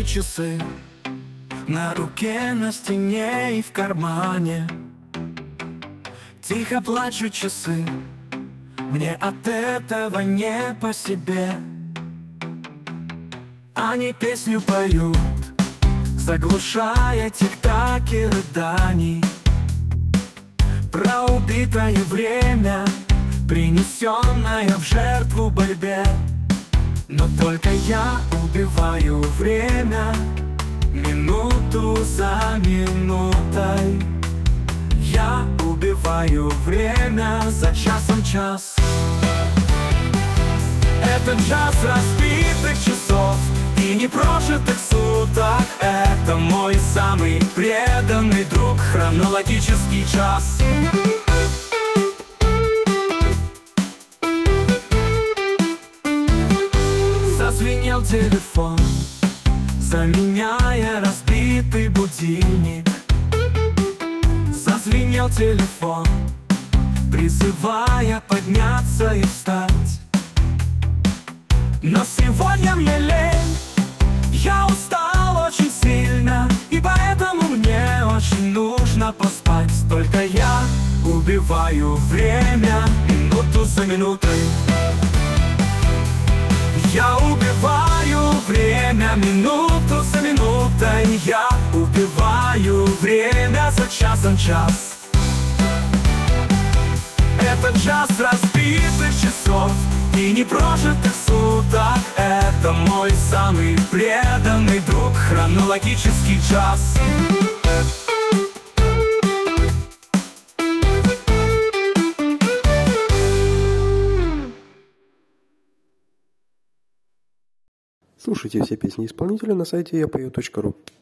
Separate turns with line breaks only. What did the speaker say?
эти часы на руке, на стене и в кармане. Тихо плачут часы, мне от этого не по себе. Они песню поют, заглушая тик-таки рыданий. Про убитое время, принесенное в жертву борьбе. Но только я убиваю время, минуту за минутой. Я убиваю время за часом час. Это джаз разбитых часов и непрожитых суток. Это мой самый преданный друг, хронологический час. Зазвенел телефон, заменяя разбитый будильник. Зазвенел телефон, призывая подняться и встать. Но сегодня мне лень, я устал очень сильно, и поэтому мне очень нужно поспать. Только я убиваю время, минуту за минутой. Я убиваю время, минуту за минутой. Я убиваю время за часом час. Это джаз разбитых часов и непрожитых суток. Это мой самый преданный друг, хронологический час.
Слушайте все песни исполнителя на сайте yapeo.ru.